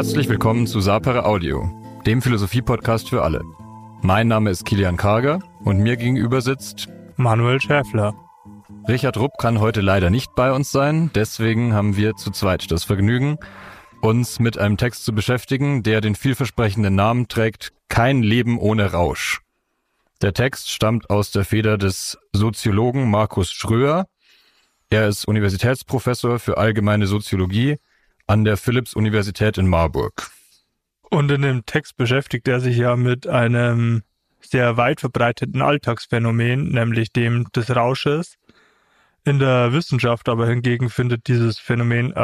Herzlich willkommen zu Sapere Audio, dem Philosophie-Podcast für alle. Mein Name ist Kilian Karger und mir gegenüber sitzt Manuel Schäffler. Richard Rupp kann heute leider nicht bei uns sein, deswegen haben wir zu zweit das Vergnügen, uns mit einem Text zu beschäftigen, der den vielversprechenden Namen trägt: Kein Leben ohne Rausch. Der Text stammt aus der Feder des Soziologen Markus Schröer. Er ist Universitätsprofessor für allgemeine Soziologie an der Philipps-Universität in Marburg. Und in dem Text beschäftigt er sich ja mit einem sehr weit verbreiteten Alltagsphänomen, nämlich dem des Rausches. In der Wissenschaft aber hingegen findet dieses Phänomen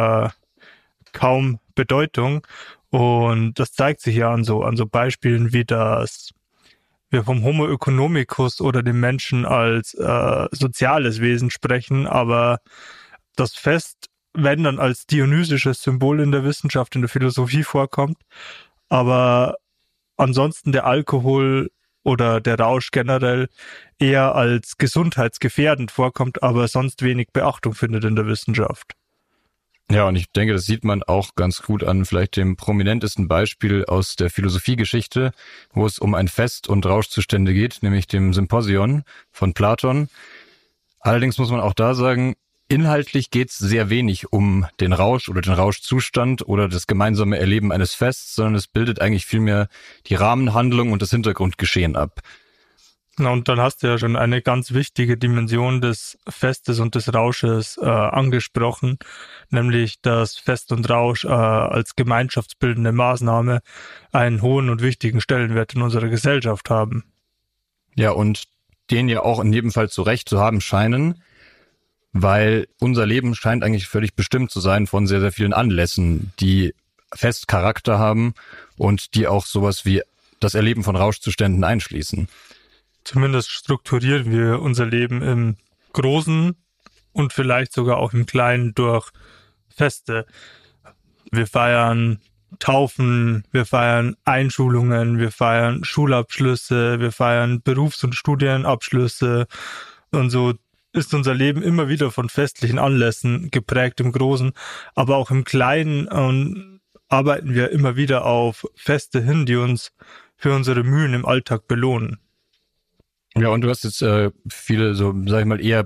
kaum Bedeutung. Und das zeigt sich ja an so Beispielen wie dass wir vom Homo economicus oder dem Menschen als soziales Wesen sprechen, aber das Fest, wenn dann als dionysisches Symbol in der Wissenschaft, in der Philosophie vorkommt, aber ansonsten der Alkohol oder der Rausch generell eher als gesundheitsgefährdend vorkommt, aber sonst wenig Beachtung findet in der Wissenschaft. Ja, und ich denke, das sieht man auch ganz gut an vielleicht dem prominentesten Beispiel aus der Philosophiegeschichte, wo es um ein Fest und Rauschzustände geht, nämlich dem Symposion von Platon. Allerdings muss man auch da sagen, inhaltlich geht es sehr wenig um den Rausch oder den Rauschzustand oder das gemeinsame Erleben eines Fests, sondern es bildet eigentlich vielmehr die Rahmenhandlung und das Hintergrundgeschehen ab. Und dann hast du ja schon eine ganz wichtige Dimension des Festes und des Rausches angesprochen, nämlich dass Fest und Rausch als gemeinschaftsbildende Maßnahme einen hohen und wichtigen Stellenwert in unserer Gesellschaft haben. Ja, und den ja auch in jedem Fall zu Recht zu haben scheinen, weil unser Leben scheint eigentlich völlig bestimmt zu sein von sehr, sehr vielen Anlässen, die Festcharakter haben und die auch sowas wie das Erleben von Rauschzuständen einschließen. Zumindest strukturieren wir unser Leben im Großen und vielleicht sogar auch im Kleinen durch Feste. Wir feiern Taufen, wir feiern Einschulungen, wir feiern Schulabschlüsse, wir feiern Berufs- und Studienabschlüsse. Und so ist unser Leben immer wieder von festlichen Anlässen geprägt im Großen, aber auch im Kleinen arbeiten wir immer wieder auf Feste hin, die uns für unsere Mühen im Alltag belohnen. Ja, und du hast jetzt viele so, sag ich mal, eher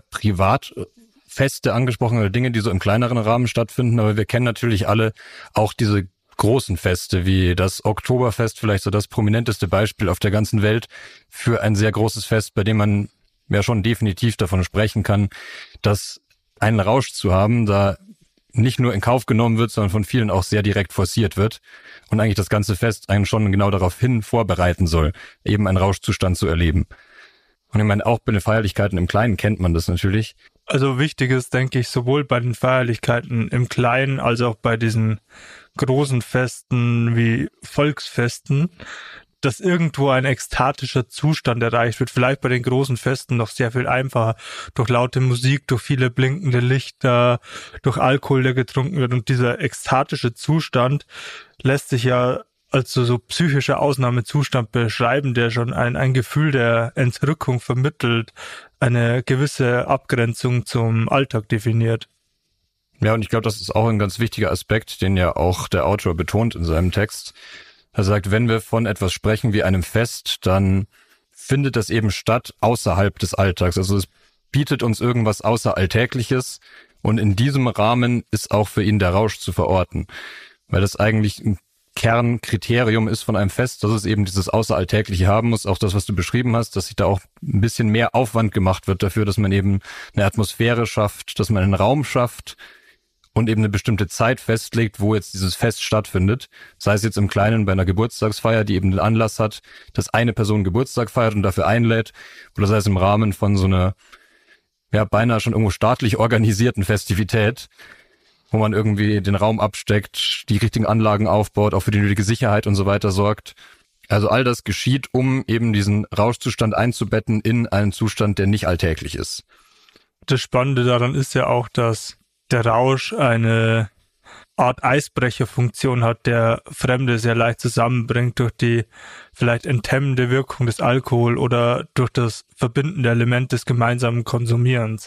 Privatfeste angesprochen oder Dinge, die so im kleineren Rahmen stattfinden, aber wir kennen natürlich alle auch diese großen Feste, wie das Oktoberfest, vielleicht so das prominenteste Beispiel auf der ganzen Welt für ein sehr großes Fest, bei dem man ja schon definitiv davon sprechen kann, dass einen Rausch zu haben, da nicht nur in Kauf genommen wird, sondern von vielen auch sehr direkt forciert wird und eigentlich das ganze Fest einen schon genau darauf hin vorbereiten soll, eben einen Rauschzustand zu erleben. Und ich meine, auch bei den Feierlichkeiten im Kleinen kennt man das natürlich. Also wichtig ist, denke ich, sowohl bei den Feierlichkeiten im Kleinen als auch bei diesen großen Festen wie Volksfesten, dass irgendwo ein ekstatischer Zustand erreicht wird. Vielleicht bei den großen Festen noch sehr viel einfacher. Durch laute Musik, durch viele blinkende Lichter, durch Alkohol, der getrunken wird. Und dieser ekstatische Zustand lässt sich ja als so psychischer Ausnahmezustand beschreiben, der schon ein Gefühl der Entrückung vermittelt, eine gewisse Abgrenzung zum Alltag definiert. Ja, und ich glaube, das ist auch ein ganz wichtiger Aspekt, den ja auch der Autor betont in seinem Text. Er sagt, wenn wir von etwas sprechen wie einem Fest, dann findet das eben statt außerhalb des Alltags. Also es bietet uns irgendwas Außeralltägliches und in diesem Rahmen ist auch für ihn der Rausch zu verorten, weil das eigentlich ein Kernkriterium ist von einem Fest, dass es eben dieses Außeralltägliche haben muss, auch das, was du beschrieben hast, dass sich da auch ein bisschen mehr Aufwand gemacht wird dafür, dass man eben eine Atmosphäre schafft, dass man einen Raum schafft und eben eine bestimmte Zeit festlegt, wo jetzt dieses Fest stattfindet. Sei es jetzt im Kleinen bei einer Geburtstagsfeier, die eben den Anlass hat, dass eine Person Geburtstag feiert und dafür einlädt, oder sei es im Rahmen von so einer, ja, beinahe schon irgendwo staatlich organisierten Festivität, wo man irgendwie den Raum absteckt, die richtigen Anlagen aufbaut, auch für die nötige Sicherheit und so weiter sorgt. Also all das geschieht, um eben diesen Rauschzustand einzubetten in einen Zustand, der nicht alltäglich ist. Das Spannende daran ist ja auch, dass der Rausch eine Art Eisbrecherfunktion hat, der Fremde sehr leicht zusammenbringt durch die vielleicht enthemmende Wirkung des Alkohol oder durch das verbindende Element des gemeinsamen Konsumierens.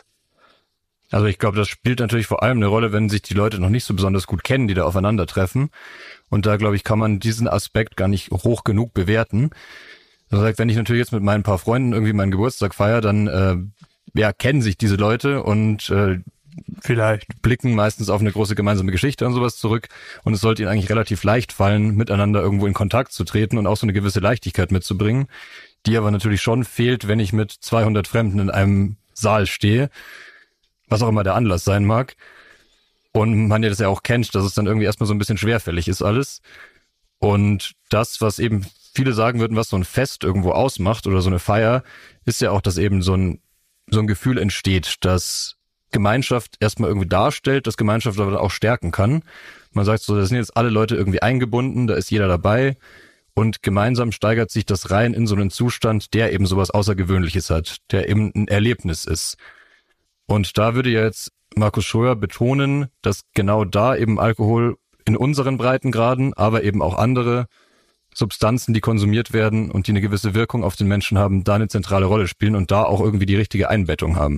Also ich glaube, das spielt natürlich vor allem eine Rolle, wenn sich die Leute noch nicht so besonders gut kennen, die da aufeinandertreffen. Und da, glaube ich, kann man diesen Aspekt gar nicht hoch genug bewerten. Das heißt, wenn ich natürlich jetzt mit meinen paar Freunden irgendwie meinen Geburtstag feiere, dann kennen sich diese Leute und vielleicht blicken meistens auf eine große gemeinsame Geschichte und sowas zurück. Und es sollte ihnen eigentlich relativ leicht fallen, miteinander irgendwo in Kontakt zu treten und auch so eine gewisse Leichtigkeit mitzubringen, die aber natürlich schon fehlt, wenn ich mit 200 Fremden in einem Saal stehe, was auch immer der Anlass sein mag. Und man ja das ja auch kennt, dass es dann irgendwie erstmal so ein bisschen schwerfällig ist alles. Und das, was eben viele sagen würden, was so ein Fest irgendwo ausmacht oder so eine Feier, ist ja auch, dass eben so ein Gefühl entsteht, dass Gemeinschaft erstmal irgendwie darstellt, dass Gemeinschaft aber auch stärken kann. Man sagt so, da sind jetzt alle Leute irgendwie eingebunden, da ist jeder dabei und gemeinsam steigert sich das rein in so einen Zustand, der eben sowas Außergewöhnliches hat, der eben ein Erlebnis ist. Und da würde ja jetzt Markus Schröer betonen, dass genau da eben Alkohol in unseren Breitengraden, aber eben auch andere Substanzen, die konsumiert werden und die eine gewisse Wirkung auf den Menschen haben, da eine zentrale Rolle spielen und da auch irgendwie die richtige Einbettung haben.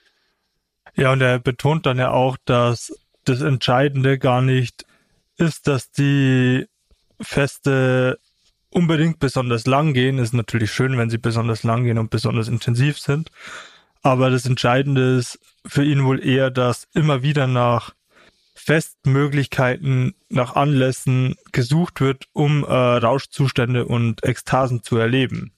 Ja, und er betont dann ja auch, dass das Entscheidende gar nicht ist, dass die Feste unbedingt besonders lang gehen. Ist natürlich schön, wenn sie besonders lang gehen und besonders intensiv sind. Aber das Entscheidende ist für ihn wohl eher, dass immer wieder nach Festmöglichkeiten, nach Anlässen gesucht wird, um Rauschzustände und Ekstasen zu erleben.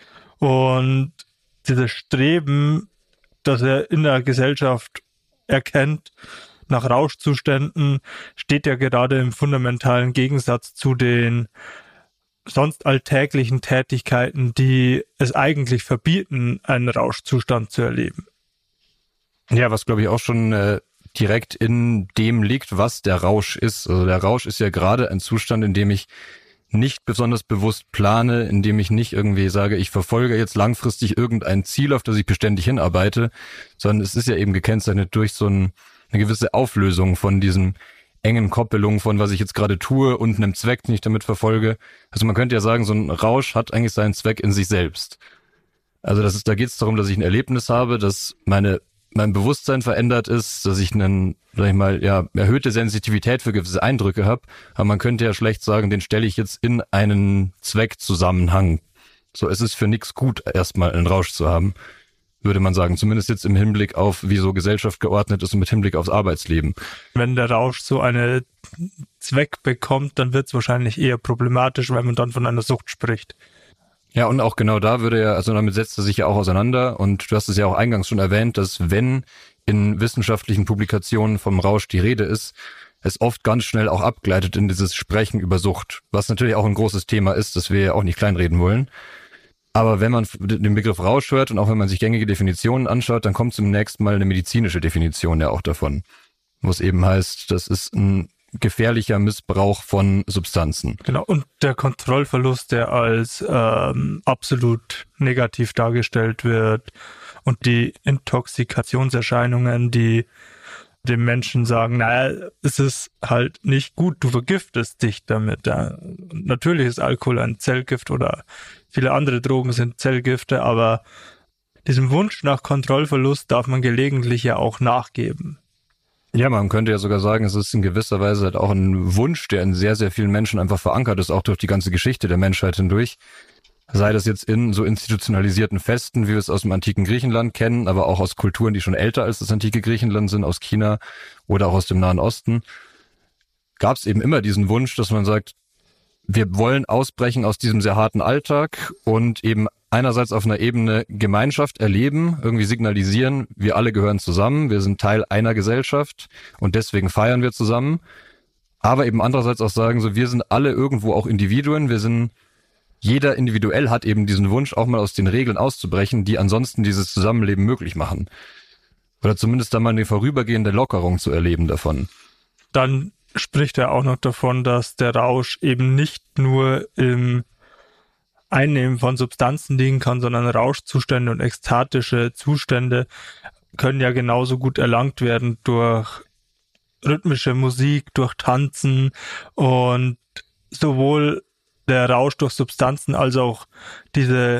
Und dieses Streben, das er in der Gesellschaft erkennt, nach Rauschzuständen, steht ja gerade im fundamentalen Gegensatz zu den sonst alltäglichen Tätigkeiten, die es eigentlich verbieten, einen Rauschzustand zu erleben. Ja, was glaube ich auch schon direkt in dem liegt, was der Rausch ist. Also der Rausch ist ja gerade ein Zustand, in dem ich nicht besonders bewusst plane, in dem ich nicht irgendwie sage, ich verfolge jetzt langfristig irgendein Ziel, auf das ich beständig hinarbeite, sondern es ist ja eben gekennzeichnet durch so eine gewisse Auflösung von diesen engen Koppelungen von, was ich jetzt gerade tue und einem Zweck, den ich damit verfolge. Also man könnte ja sagen, so ein Rausch hat eigentlich seinen Zweck in sich selbst. Also da geht es darum, dass ich ein Erlebnis habe, dass mein Bewusstsein verändert ist, dass ich erhöhte Sensitivität für gewisse Eindrücke habe. Aber man könnte ja schlecht sagen, den stelle ich jetzt in einen Zweckzusammenhang. So, es ist für nichts gut, erstmal einen Rausch zu haben, würde man sagen. Zumindest jetzt im Hinblick auf, wie so Gesellschaft geordnet ist und mit Hinblick aufs Arbeitsleben. Wenn der Rausch so einen Zweck bekommt, dann wird es wahrscheinlich eher problematisch, weil man dann von einer Sucht spricht. Ja, und auch genau da damit setzt er sich ja auch auseinander. Und du hast es ja auch eingangs schon erwähnt, dass wenn in wissenschaftlichen Publikationen vom Rausch die Rede ist, es oft ganz schnell auch abgleitet in dieses Sprechen über Sucht, was natürlich auch ein großes Thema ist, das wir ja auch nicht kleinreden wollen. Aber wenn man den Begriff Rausch hört und auch wenn man sich gängige Definitionen anschaut, dann kommt zunächst mal eine medizinische Definition ja auch davon, wo es eben heißt, das ist ein gefährlicher Missbrauch von Substanzen. Genau, und der Kontrollverlust, der als absolut negativ dargestellt wird und die Intoxikationserscheinungen, die dem Menschen sagen, naja, es ist halt nicht gut, du vergiftest dich damit. Ja. Natürlich ist Alkohol ein Zellgift oder viele andere Drogen sind Zellgifte, aber diesem Wunsch nach Kontrollverlust darf man gelegentlich ja auch nachgeben. Ja, man könnte ja sogar sagen, es ist in gewisser Weise halt auch ein Wunsch, der in sehr, sehr vielen Menschen einfach verankert ist, auch durch die ganze Geschichte der Menschheit hindurch. Sei das jetzt in so institutionalisierten Festen, wie wir es aus dem antiken Griechenland kennen, aber auch aus Kulturen, die schon älter als das antike Griechenland sind, aus China oder auch aus dem Nahen Osten, gab es eben immer diesen Wunsch, dass man sagt, wir wollen ausbrechen aus diesem sehr harten Alltag und eben einerseits auf einer Ebene Gemeinschaft erleben, irgendwie signalisieren, wir alle gehören zusammen, wir sind Teil einer Gesellschaft und deswegen feiern wir zusammen. Aber eben andererseits auch sagen, so wir sind alle irgendwo auch Individuen, jeder individuell hat eben diesen Wunsch, auch mal aus den Regeln auszubrechen, die ansonsten dieses Zusammenleben möglich machen. Oder zumindest dann mal eine vorübergehende Lockerung zu erleben davon. Dann spricht er auch noch davon, dass der Rausch eben nicht nur im Einnehmen von Substanzen liegen kann, sondern Rauschzustände und ekstatische Zustände können ja genauso gut erlangt werden durch rhythmische Musik, durch Tanzen und sowohl der Rausch durch Substanzen als auch diese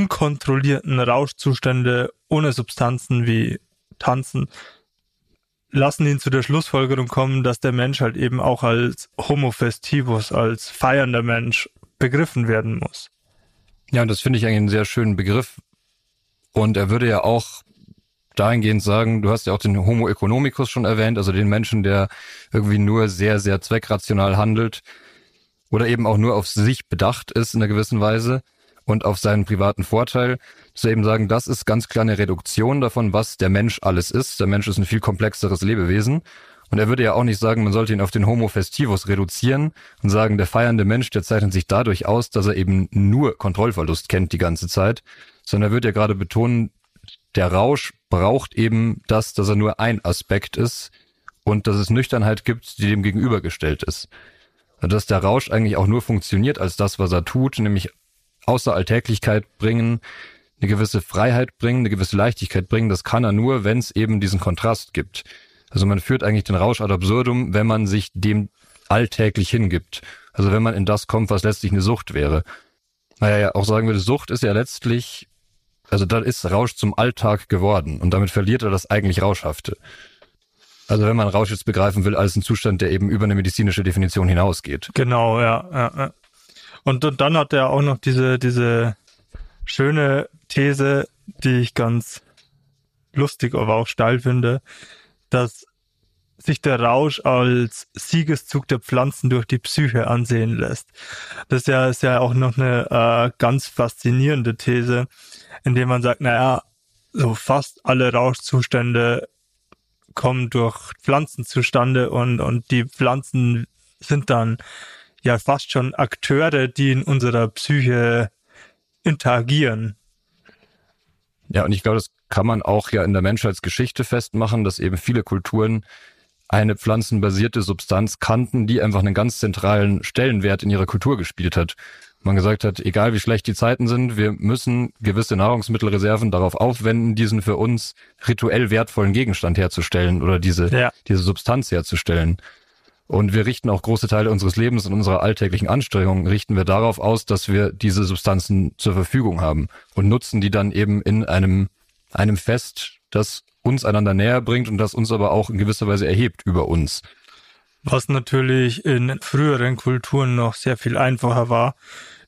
unkontrollierten Rauschzustände ohne Substanzen wie Tanzen lassen ihn zu der Schlussfolgerung kommen, dass der Mensch halt eben auch als Homo festivus, als feiernder Mensch begriffen werden muss. Ja, und das finde ich eigentlich einen sehr schönen Begriff. Und er würde ja auch dahingehend sagen, du hast ja auch den Homo economicus schon erwähnt, also den Menschen, der irgendwie nur sehr, sehr zweckrational handelt oder eben auch nur auf sich bedacht ist in einer gewissen Weise und auf seinen privaten Vorteil, dass wir eben sagen, das ist ganz klar eine Reduktion davon, was der Mensch alles ist. Der Mensch ist ein viel komplexeres Lebewesen. Und er würde ja auch nicht sagen, man sollte ihn auf den Homo festivus reduzieren und sagen, der feiernde Mensch, der zeichnet sich dadurch aus, dass er eben nur Kontrollverlust kennt die ganze Zeit, sondern er würde ja gerade betonen, der Rausch braucht eben das, dass er nur ein Aspekt ist und dass es Nüchternheit gibt, die dem gegenübergestellt ist. Und dass der Rausch eigentlich auch nur funktioniert als das, was er tut, nämlich außer Alltäglichkeit bringen, eine gewisse Freiheit bringen, eine gewisse Leichtigkeit bringen, das kann er nur, wenn es eben diesen Kontrast gibt. Also man führt eigentlich den Rausch ad absurdum, wenn man sich dem alltäglich hingibt. Also wenn man in das kommt, was letztlich eine Sucht wäre. Naja, ja auch sagen würde, Sucht ist ja letztlich, also da ist Rausch zum Alltag geworden und damit verliert er das eigentlich Rauschhafte. Also wenn man Rausch jetzt begreifen will als einen Zustand, der eben über eine medizinische Definition hinausgeht. Genau, ja. Und dann hat er auch noch diese schöne These, die ich ganz lustig, aber auch steil finde, dass sich der Rausch als Siegeszug der Pflanzen durch die Psyche ansehen lässt. Das ist ja auch noch eine ganz faszinierende These, indem man sagt, naja, so fast alle Rauschzustände kommen durch Pflanzen zustande und die Pflanzen sind dann ja fast schon Akteure, die in unserer Psyche interagieren. Ja, und ich glaube, das kann man auch ja in der Menschheitsgeschichte festmachen, dass eben viele Kulturen eine pflanzenbasierte Substanz kannten, die einfach einen ganz zentralen Stellenwert in ihrer Kultur gespielt hat. Man gesagt hat, egal wie schlecht die Zeiten sind, wir müssen gewisse Nahrungsmittelreserven darauf aufwenden, diesen für uns rituell wertvollen Gegenstand herzustellen oder diese Substanz herzustellen. Und wir richten auch große Teile unseres Lebens und unserer alltäglichen Anstrengungen richten wir darauf aus, dass wir diese Substanzen zur Verfügung haben und nutzen die dann eben in einem Fest, das uns einander näher bringt und das uns aber auch in gewisser Weise erhebt über uns. Was natürlich in früheren Kulturen noch sehr viel einfacher war.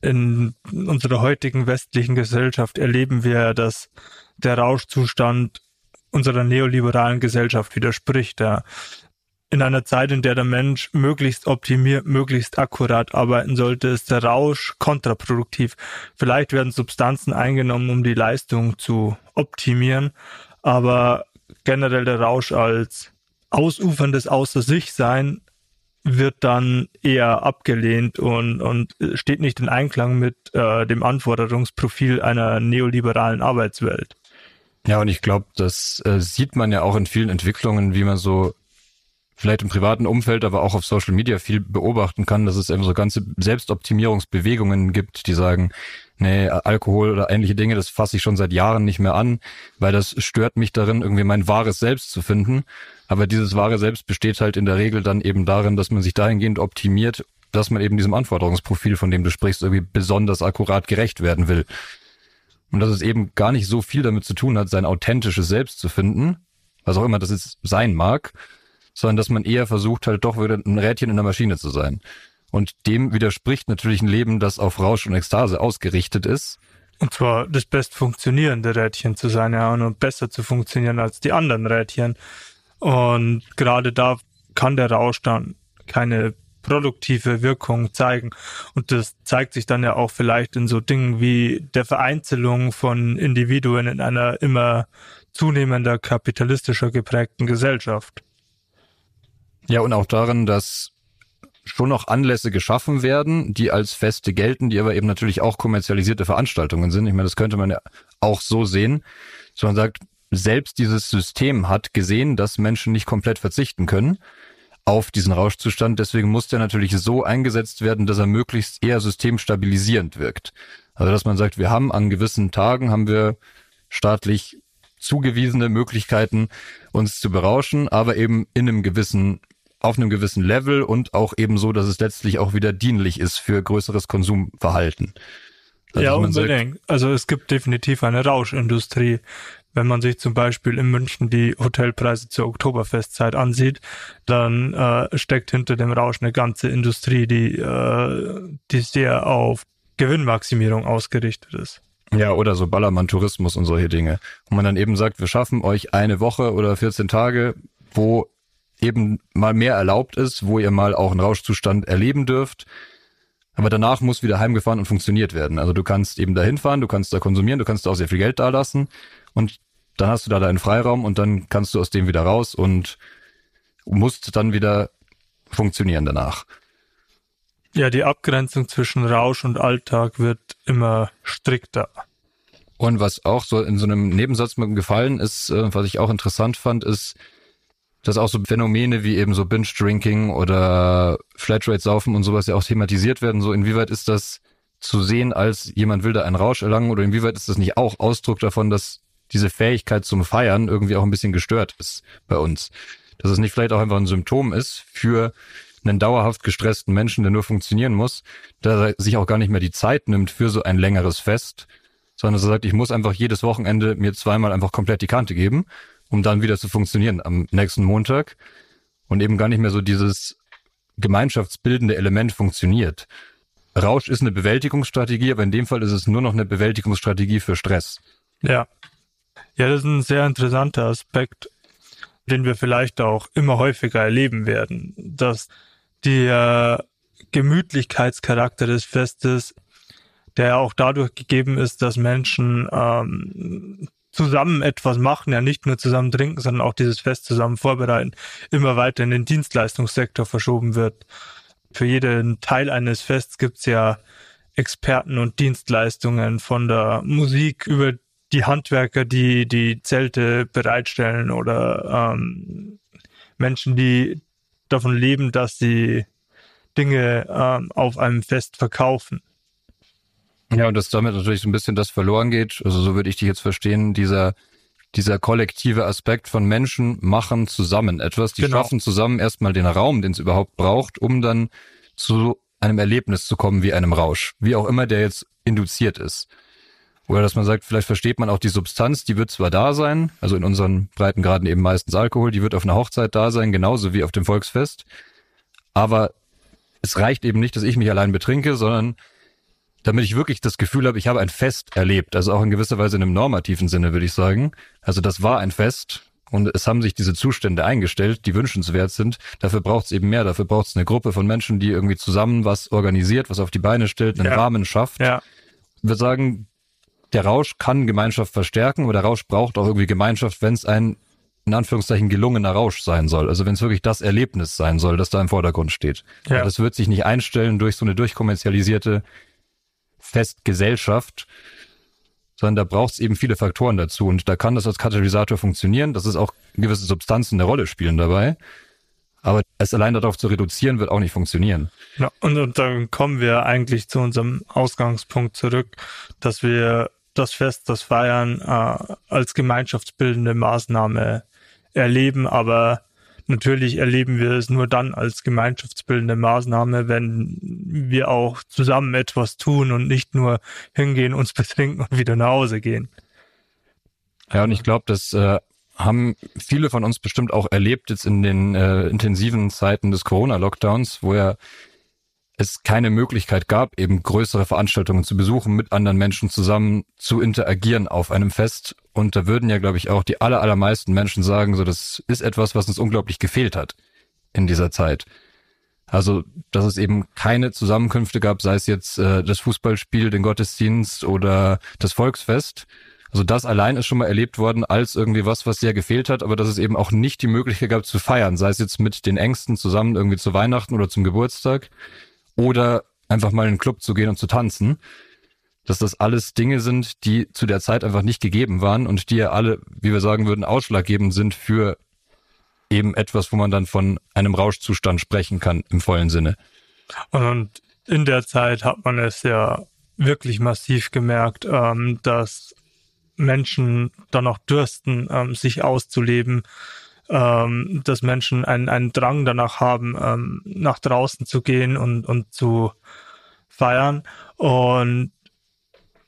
In unserer heutigen westlichen Gesellschaft erleben wir, dass der Rauschzustand unserer neoliberalen Gesellschaft widerspricht. Ja. In einer Zeit, in der der Mensch möglichst optimiert, möglichst akkurat arbeiten sollte, ist der Rausch kontraproduktiv. Vielleicht werden Substanzen eingenommen, um die Leistung zu optimieren, aber generell der Rausch als ausuferndes Außer-sich-Sein wird dann eher abgelehnt und steht nicht in Einklang mit dem Anforderungsprofil einer neoliberalen Arbeitswelt. Ja, und ich glaube, das sieht man ja auch in vielen Entwicklungen, wie man so vielleicht im privaten Umfeld, aber auch auf Social Media viel beobachten kann, dass es eben so ganze Selbstoptimierungsbewegungen gibt, die sagen, nee, Alkohol oder ähnliche Dinge, das fasse ich schon seit Jahren nicht mehr an, weil das stört mich darin, irgendwie mein wahres Selbst zu finden. Aber dieses wahre Selbst besteht halt in der Regel dann eben darin, dass man sich dahingehend optimiert, dass man eben diesem Anforderungsprofil, von dem du sprichst, irgendwie besonders akkurat gerecht werden will. Und dass es eben gar nicht so viel damit zu tun hat, sein authentisches Selbst zu finden, was auch immer das jetzt sein mag, sondern dass man eher versucht, halt doch wieder ein Rädchen in der Maschine zu sein. Und dem widerspricht natürlich ein Leben, das auf Rausch und Ekstase ausgerichtet ist. Und zwar das bestfunktionierende Rädchen zu sein, ja, und besser zu funktionieren als die anderen Rädchen. Und gerade da kann der Rausch dann keine produktive Wirkung zeigen. Und das zeigt sich dann ja auch vielleicht in so Dingen wie der Vereinzelung von Individuen in einer immer zunehmender kapitalistischer geprägten Gesellschaft. Ja, und auch darin, dass schon noch Anlässe geschaffen werden, die als Feste gelten, die aber eben natürlich auch kommerzialisierte Veranstaltungen sind. Ich meine, das könnte man ja auch so sehen, dass man sagt, selbst dieses System hat gesehen, dass Menschen nicht komplett verzichten können auf diesen Rauschzustand. Deswegen muss der natürlich so eingesetzt werden, dass er möglichst eher systemstabilisierend wirkt. Also dass man sagt, wir haben an gewissen Tagen, haben wir staatlich zugewiesene Möglichkeiten, uns zu berauschen, aber eben auf einem gewissen Level und auch eben so, dass es letztlich auch wieder dienlich ist für größeres Konsumverhalten. Also ja, unbedingt. Also es gibt definitiv eine Rauschindustrie, Wenn man sich zum Beispiel in München die Hotelpreise zur Oktoberfestzeit ansieht, dann steckt hinter dem Rausch eine ganze Industrie, die sehr auf Gewinnmaximierung ausgerichtet ist. Ja, oder so Ballermann-Tourismus und solche Dinge. Und man dann eben sagt, wir schaffen euch eine Woche oder 14 Tage, wo eben mal mehr erlaubt ist, wo ihr mal auch einen Rauschzustand erleben dürft. Aber danach muss wieder heimgefahren und funktioniert werden. Also du kannst eben da hinfahren, du kannst da konsumieren, du kannst da auch sehr viel Geld da lassen und dann hast du da deinen Freiraum und dann kannst du aus dem wieder raus und musst dann wieder funktionieren danach. Ja, die Abgrenzung zwischen Rausch und Alltag wird immer strikter. Und was auch so in so einem Nebensatz mir gefallen ist, was ich auch interessant fand, ist, dass auch so Phänomene wie eben so Binge-Drinking oder Flatrate-Saufen und sowas ja auch thematisiert werden. So inwieweit ist das zu sehen, als jemand will da einen Rausch erlangen, oder inwieweit ist das nicht auch Ausdruck davon, dass diese Fähigkeit zum Feiern irgendwie auch ein bisschen gestört ist bei uns? Dass es nicht vielleicht auch einfach ein Symptom ist für einen dauerhaft gestressten Menschen, der nur funktionieren muss, der sich auch gar nicht mehr die Zeit nimmt für so ein längeres Fest, sondern dass er sagt, ich muss einfach jedes Wochenende mir zweimal einfach komplett die Kante geben, um dann wieder zu funktionieren am nächsten Montag und eben gar nicht mehr so dieses gemeinschaftsbildende Element funktioniert. Rausch ist eine Bewältigungsstrategie, aber in dem Fall ist es nur noch eine Bewältigungsstrategie für Stress. Ja. Ja, das ist ein sehr interessanter Aspekt, den wir vielleicht auch immer häufiger erleben werden, dass der Gemütlichkeitscharakter des Festes, der auch dadurch gegeben ist, dass Menschen zusammen etwas machen, ja nicht nur zusammen trinken, sondern auch dieses Fest zusammen vorbereiten, immer weiter in den Dienstleistungssektor verschoben wird. Für jeden Teil eines Fests gibt's ja Experten und Dienstleistungen, von der Musik über die Handwerker, die Zelte bereitstellen, oder Menschen, die davon leben, dass sie Dinge auf einem Fest verkaufen. Ja, und dass damit natürlich so ein bisschen das verloren geht, also so würde ich dich jetzt verstehen, dieser kollektive Aspekt von Menschen machen zusammen etwas, die schaffen zusammen erstmal den Raum, den es überhaupt braucht, um dann zu einem Erlebnis zu kommen wie einem Rausch, wie auch immer der jetzt induziert ist. Oder dass man sagt, vielleicht versteht man auch die Substanz, die wird zwar da sein, also in unseren Breitengraden eben meistens Alkohol, die wird auf einer Hochzeit da sein, genauso wie auf dem Volksfest, aber es reicht eben nicht, dass ich mich allein betrinke, sondern damit ich wirklich das Gefühl habe, ich habe ein Fest erlebt, also auch in gewisser Weise in einem normativen Sinne, würde ich sagen. Also das war ein Fest und es haben sich diese Zustände eingestellt, die wünschenswert sind. Dafür braucht es eben mehr, dafür braucht es eine Gruppe von Menschen, die irgendwie zusammen was organisiert, was auf die Beine stellt, einen Rahmen schafft. Ja. Ich würde sagen, der Rausch kann Gemeinschaft verstärken, aber der Rausch braucht auch irgendwie Gemeinschaft, wenn es ein, in Anführungszeichen, gelungener Rausch sein soll. Also wenn es wirklich das Erlebnis sein soll, das da im Vordergrund steht. Ja. Das wird sich nicht einstellen durch so eine durchkommerzialisierte Festgesellschaft, sondern da braucht es eben viele Faktoren dazu. Und da kann das als Katalysator funktionieren, dass es auch gewisse Substanzen eine Rolle spielen dabei. Aber es allein darauf zu reduzieren, wird auch nicht funktionieren. Ja, und dann kommen wir eigentlich zu unserem Ausgangspunkt zurück, dass wir das Fest, das Feiern als gemeinschaftsbildende Maßnahme erleben, aber natürlich erleben wir es nur dann als gemeinschaftsbildende Maßnahme, wenn wir auch zusammen etwas tun und nicht nur hingehen, uns betrinken und wieder nach Hause gehen. Ja, und ich glaube, das haben viele von uns bestimmt auch erlebt jetzt in den intensiven Zeiten des Corona-Lockdowns, wo ja es keine Möglichkeit gab, eben größere Veranstaltungen zu besuchen, mit anderen Menschen zusammen zu interagieren auf einem Fest. Und da würden ja, glaube ich, auch die allermeisten Menschen sagen, so, das ist etwas, was uns unglaublich gefehlt hat in dieser Zeit. Also, dass es eben keine Zusammenkünfte gab, sei es jetzt das Fußballspiel, den Gottesdienst oder das Volksfest. Also das allein ist schon mal erlebt worden als irgendwie was sehr gefehlt hat, aber dass es eben auch nicht die Möglichkeit gab zu feiern, sei es jetzt mit den Ängsten zusammen irgendwie zu Weihnachten oder zum Geburtstag oder einfach mal in den Club zu gehen und zu tanzen, dass das alles Dinge sind, die zu der Zeit einfach nicht gegeben waren und die ja alle, wie wir sagen würden, ausschlaggebend sind für eben etwas, wo man dann von einem Rauschzustand sprechen kann im vollen Sinne. Und in der Zeit hat man es ja wirklich massiv gemerkt, dass Menschen danach dürsten, sich auszuleben, dass Menschen einen Drang danach haben, nach draußen zu gehen und zu feiern. Und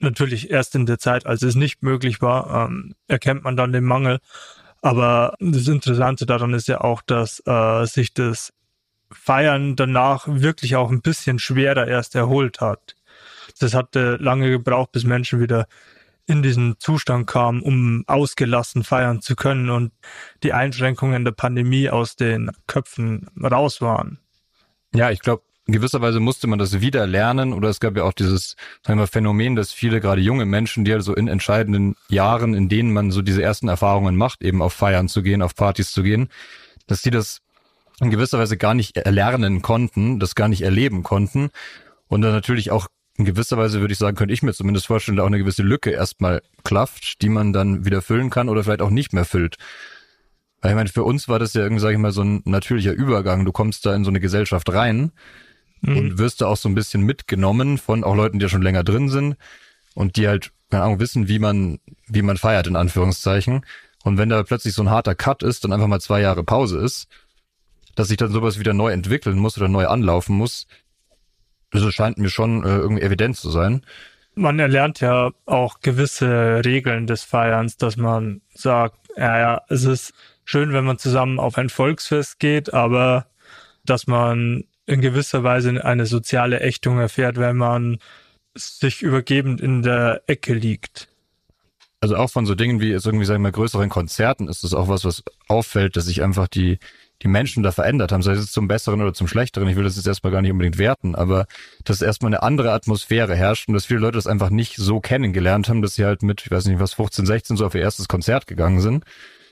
Natürlich erst in der Zeit, als es nicht möglich war, erkennt man dann den Mangel. Aber das Interessante daran ist ja auch, dass sich das Feiern danach wirklich auch ein bisschen schwerer erst erholt hat. Das hatte lange gebraucht, bis Menschen wieder in diesen Zustand kamen, um ausgelassen feiern zu können und die Einschränkungen der Pandemie aus den Köpfen raus waren. Ja, ich glaube, in gewisser Weise musste man das wieder lernen, oder es gab ja auch dieses, sagen wir, Phänomen, dass viele, gerade junge Menschen, die halt so in entscheidenden Jahren, in denen man so diese ersten Erfahrungen macht, eben auf Feiern zu gehen, auf Partys zu gehen, dass die das in gewisser Weise gar nicht erlernen konnten, das gar nicht erleben konnten und dann natürlich auch in gewisser Weise, würde ich sagen, könnte ich mir zumindest vorstellen, da auch eine gewisse Lücke erstmal klafft, die man dann wieder füllen kann oder vielleicht auch nicht mehr füllt. Weil ich meine, für uns war das ja irgendwie, sage ich mal, so ein natürlicher Übergang. Du kommst da in so eine Gesellschaft rein und wirst da auch so ein bisschen mitgenommen von auch Leuten, die ja schon länger drin sind und die halt, keine Ahnung, wissen, wie man feiert, in Anführungszeichen. Und wenn da plötzlich so ein harter Cut ist, dann einfach mal 2 Jahre Pause ist, dass sich dann sowas wieder neu entwickeln muss oder neu anlaufen muss, das scheint mir schon irgendwie evident zu sein. Man erlernt ja auch gewisse Regeln des Feierns, dass man sagt, ja, es ist schön, wenn man zusammen auf ein Volksfest geht, aber dass man in gewisser Weise eine soziale Ächtung erfährt, wenn man sich übergebend in der Ecke liegt. Also auch von so Dingen wie jetzt irgendwie, sagen wir mal, größeren Konzerten ist das auch was auffällt, dass sich einfach die Menschen da verändert haben, sei es zum Besseren oder zum Schlechteren. Ich will das jetzt erstmal gar nicht unbedingt werten, aber dass erstmal eine andere Atmosphäre herrscht und dass viele Leute das einfach nicht so kennengelernt haben, dass sie halt mit, ich weiß nicht was, 15, 16 so auf ihr erstes Konzert gegangen sind.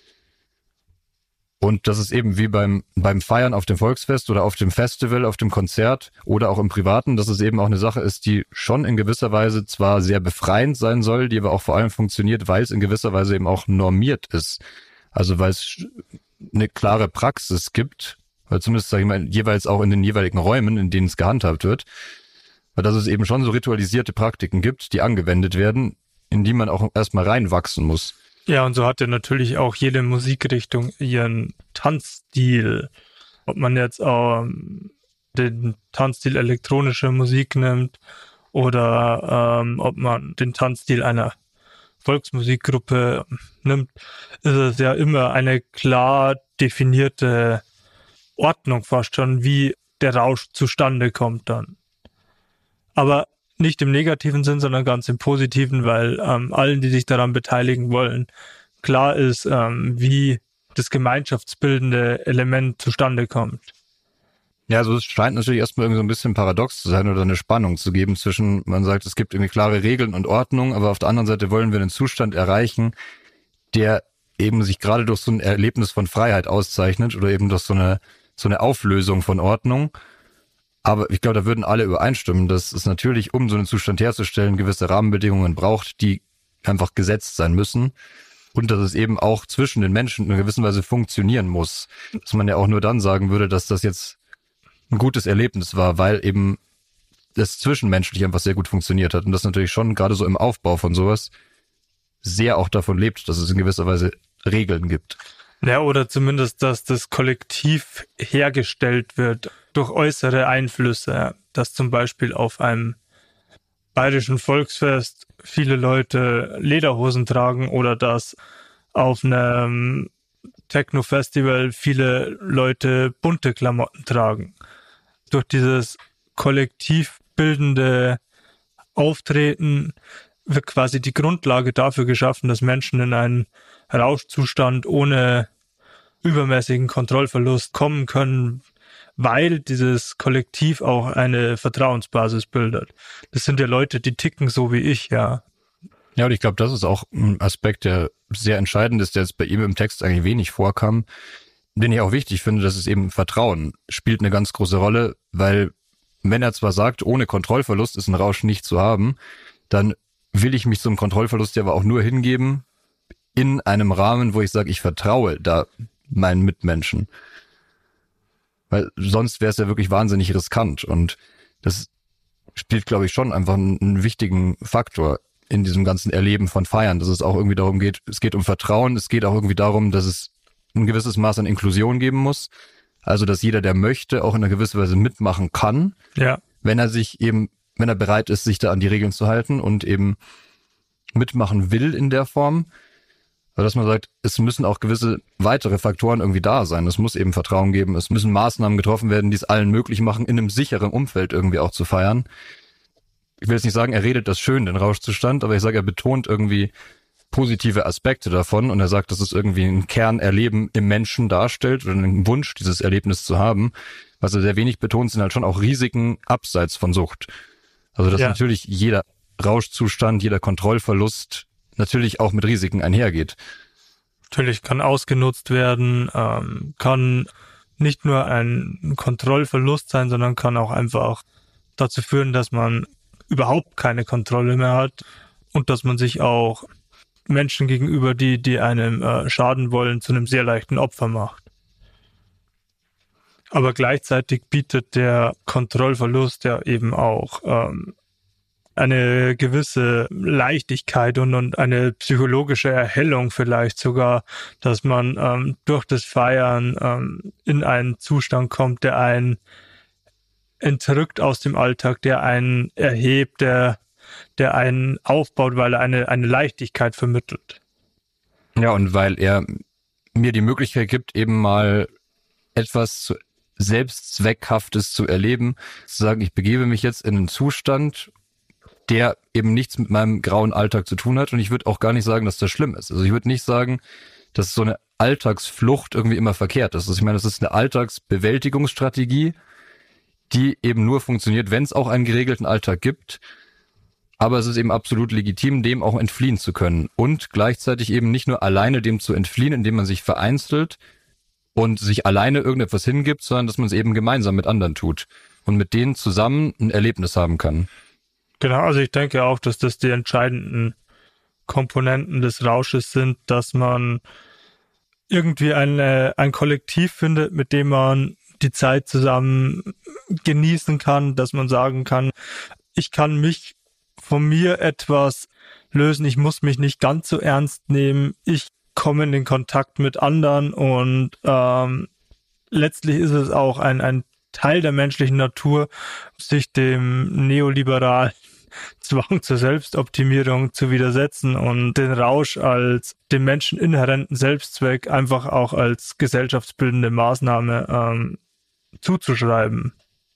Und das ist eben wie beim Feiern auf dem Volksfest oder auf dem Festival, auf dem Konzert oder auch im Privaten, dass es eben auch eine Sache ist, die schon in gewisser Weise zwar sehr befreiend sein soll, die aber auch vor allem funktioniert, weil es in gewisser Weise eben auch normiert ist. Also weil es eine klare Praxis gibt, weil zumindest, sage ich mal, jeweils auch in den jeweiligen Räumen, in denen es gehandhabt wird, weil dass es eben schon so ritualisierte Praktiken gibt, die angewendet werden, in die man auch erstmal reinwachsen muss. Ja, und so hat ja natürlich auch jede Musikrichtung ihren Tanzstil. Ob man jetzt den Tanzstil elektronische Musik nimmt oder ob man den Tanzstil einer Volksmusikgruppe nimmt, ist es ja immer eine klar definierte Ordnung fast schon, wie der Rausch zustande kommt dann. Aber nicht im negativen Sinn, sondern ganz im positiven, weil allen, die sich daran beteiligen wollen, klar ist, wie das gemeinschaftsbildende Element zustande kommt. Ja, also es scheint natürlich erstmal irgendwie so ein bisschen paradox zu sein oder eine Spannung zu geben zwischen, man sagt, es gibt irgendwie klare Regeln und Ordnung, aber auf der anderen Seite wollen wir einen Zustand erreichen, der eben sich gerade durch so ein Erlebnis von Freiheit auszeichnet oder eben durch so eine Auflösung von Ordnung. Aber ich glaube, da würden alle übereinstimmen, dass es natürlich, um so einen Zustand herzustellen, gewisse Rahmenbedingungen braucht, die einfach gesetzt sein müssen. Und dass es eben auch zwischen den Menschen in einer gewissen Weise funktionieren muss. Dass man ja auch nur dann sagen würde, dass das jetzt ein gutes Erlebnis war, weil eben das zwischenmenschlich einfach sehr gut funktioniert hat. Und das natürlich schon gerade so im Aufbau von sowas sehr auch davon lebt, dass es in gewisser Weise Regeln gibt. Ja, oder zumindest, dass das Kollektiv hergestellt wird durch äußere Einflüsse. Dass zum Beispiel auf einem bayerischen Volksfest viele Leute Lederhosen tragen oder dass auf einem Techno-Festival viele Leute bunte Klamotten tragen. Durch dieses kollektiv bildende Auftreten wird quasi die Grundlage dafür geschaffen, dass Menschen in einen Rauschzustand ohne übermäßigen Kontrollverlust kommen können, weil dieses Kollektiv auch eine Vertrauensbasis bildet. Das sind ja Leute, die ticken so wie ich, ja. Ja, und ich glaube, das ist auch ein Aspekt, der sehr entscheidend ist, der jetzt bei ihm im Text eigentlich wenig vorkam, den ich auch wichtig finde, dass es eben Vertrauen spielt eine ganz große Rolle, weil wenn er zwar sagt, ohne Kontrollverlust ist ein Rausch nicht zu haben, dann will ich mich zum Kontrollverlust ja aber auch nur hingeben in einem Rahmen, wo ich sage, ich vertraue da meinen Mitmenschen. Weil sonst wäre es ja wirklich wahnsinnig riskant und das spielt, glaube ich, schon einfach einen wichtigen Faktor in diesem ganzen Erleben von Feiern, dass es auch irgendwie darum geht, es geht um Vertrauen, es geht auch irgendwie darum, dass es ein gewisses Maß an Inklusion geben muss, also dass jeder, der möchte, auch in einer gewissen Weise mitmachen kann, ja, wenn er sich eben wenn er bereit ist, sich da an die Regeln zu halten und eben mitmachen will in der Form. Aber dass man sagt, es müssen auch gewisse weitere Faktoren irgendwie da sein. Es muss eben Vertrauen geben, es müssen Maßnahmen getroffen werden, die es allen möglich machen, in einem sicheren Umfeld irgendwie auch zu feiern. Ich will jetzt nicht sagen, er redet das schön, den Rauschzustand, aber ich sage, er betont irgendwie positive Aspekte davon und er sagt, dass es irgendwie ein Kernerleben im Menschen darstellt oder einen Wunsch, dieses Erlebnis zu haben. Was er sehr wenig betont, sind halt schon auch Risiken abseits von Sucht. Also dass natürlich jeder Rauschzustand, jeder Kontrollverlust natürlich auch mit Risiken einhergeht. Natürlich kann ausgenutzt werden, kann nicht nur ein Kontrollverlust sein, sondern kann auch einfach dazu führen, dass man überhaupt keine Kontrolle mehr hat und dass man sich auch Menschen gegenüber, die einem schaden wollen, zu einem sehr leichten Opfer macht. Aber gleichzeitig bietet der Kontrollverlust ja eben auch eine gewisse Leichtigkeit und eine psychologische Erhellung vielleicht sogar, dass man durch das Feiern in einen Zustand kommt, der einen entrückt aus dem Alltag, der einen erhebt, der einen aufbaut, weil er eine Leichtigkeit vermittelt. Ja, und weil er mir die Möglichkeit gibt, eben mal etwas Selbstzweckhaftes zu erleben, zu sagen, ich begebe mich jetzt in einen Zustand, der eben nichts mit meinem grauen Alltag zu tun hat. Und ich würde auch gar nicht sagen, dass das schlimm ist. Also ich würde nicht sagen, dass so eine Alltagsflucht irgendwie immer verkehrt ist. Also ich meine, das ist eine Alltagsbewältigungsstrategie, die eben nur funktioniert, wenn es auch einen geregelten Alltag gibt. Aber es ist eben absolut legitim, dem auch entfliehen zu können. Und gleichzeitig eben nicht nur alleine dem zu entfliehen, indem man sich vereinzelt und sich alleine irgendetwas hingibt, sondern dass man es eben gemeinsam mit anderen tut und mit denen zusammen ein Erlebnis haben kann. Genau, also ich denke auch, dass das die entscheidenden Komponenten des Rausches sind, dass man irgendwie ein Kollektiv findet, mit dem man die Zeit zusammen genießen kann, dass man sagen kann, ich kann mich von mir etwas lösen, ich muss mich nicht ganz so ernst nehmen, ich komme in den Kontakt mit anderen und letztlich ist es auch ein Teil der menschlichen Natur, sich dem neoliberalen Zwang zur Selbstoptimierung zu widersetzen und den Rausch als dem Menschen inhärenten Selbstzweck einfach auch als gesellschaftsbildende Maßnahme zuzuschreiben.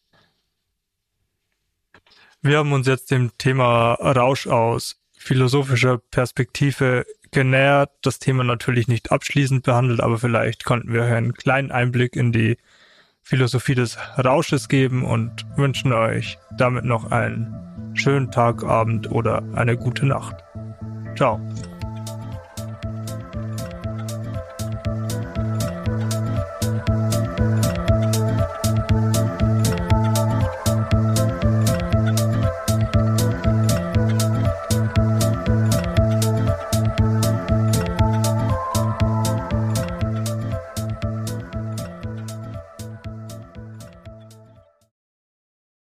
Wir haben uns jetzt dem Thema Rausch aus philosophischer Perspektive genähert, das Thema natürlich nicht abschließend behandelt, aber vielleicht konnten wir einen kleinen Einblick in die Philosophie des Rausches geben und wünschen euch damit noch einen schönen Tag, Abend oder eine gute Nacht. Ciao.